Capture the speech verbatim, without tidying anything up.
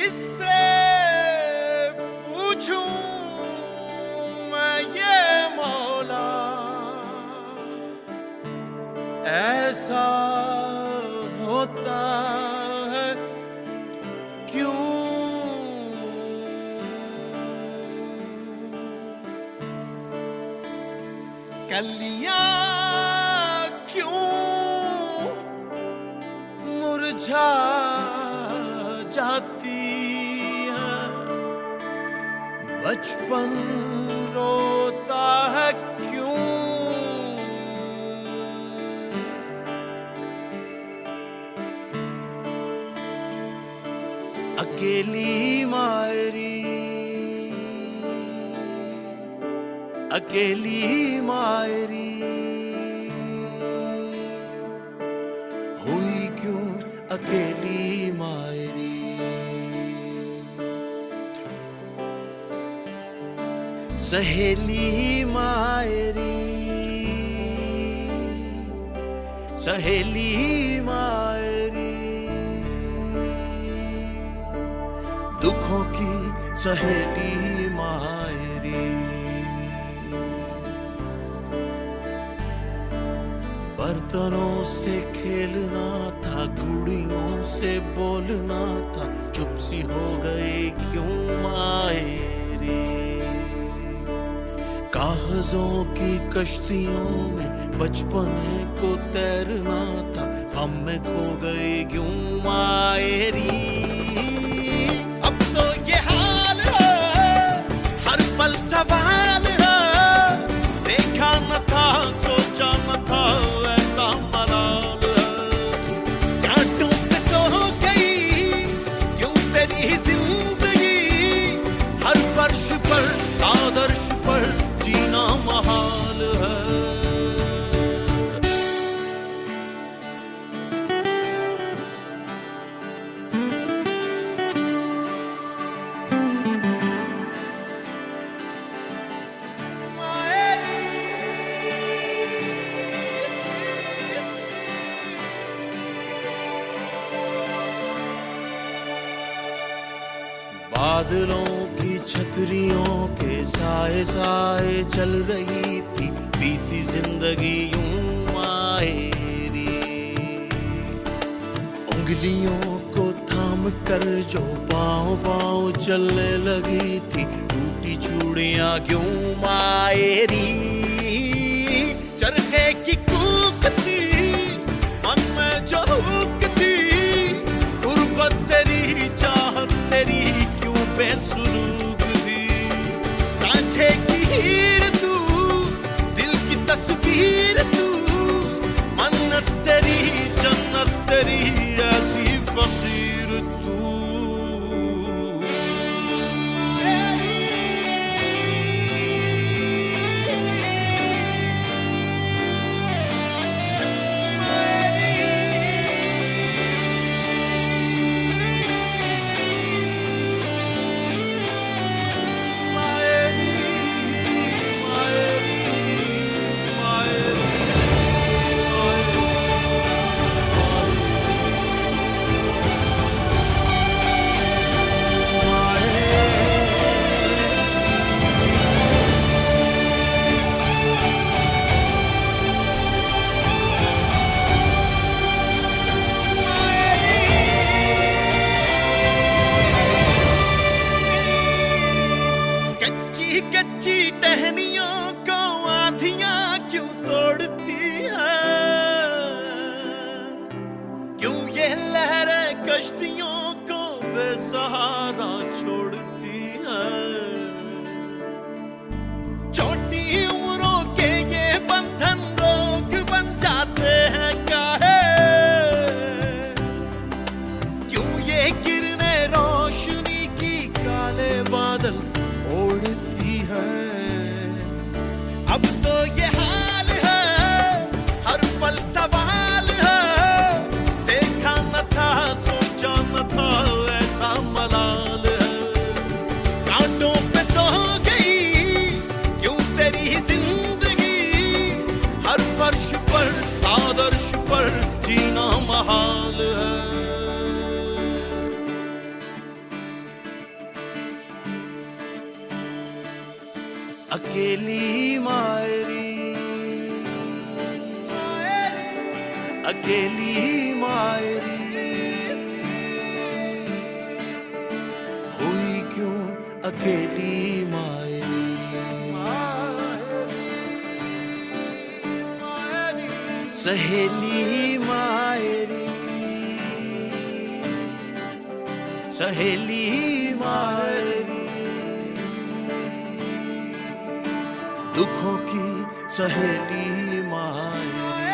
किससे पूछूं मैं ये मौला, ऐसा होता है क्यों? कलियां क्यों मुरझा जाती हैं, बचपन रोता है क्यों? अकेली मायरी, अकेली मायरी हुई क्यों अकेली मायरी? सहेली मायरी, सहेली मायरी दुखों की सहेली मायरी। बर्तनों से खेलना था, गुड़ियों से बोलना था, चुप सी हो गए क्यों मायरी? कागजों की कश्तियों में बचपन को तैरना था, हम में खो गए क्यों मायरी? अब तो ये हाल है, हर पल सवाल है, देखा न था सोचा न था ऐसा मलाल है। कांटों पे सो गई क्यों तेरी जिंदगी, हर फर्श पर आदर्श पर जीना महाल है। बादलों की छतरियों के साए साए चल रही थी बीती जिंदगी यूं मायरी। उंगलियों को थाम कर जो पाँव पाँव चलने लगी थी, टूटी चूड़ियां क्यों मायरी? चरखे की कूक थी मन में जो हुक थी, गुर्बत तेरी चाहत तेरी क्यों बेसुरूग थी? कांचे की हीर तू, दिल की तस्वीर तू, मन्नत तेरी जन्नत तेरी ऐसी फकीर तू। कच्ची टहनियों को आधियां क्यों तोड़ती है? क्यों ये लहरें कश्तियों को बेसहारा छोड़ती है? छोटी उम्रों के ये बंधन रोग बन जाते हैं काहे? क्यों ये किरणें रोशनी की काले बादल ओढ़ती है? अब तो ये हाल है, हर पल सवाल है, देखा न था सोचा न था ऐसा मलाल है। अकेली मायरी अकेली मायरी हुई क्यों अकेली मायरी सहेली मायरी सहेली मायरी दुखों की सहेली मायरी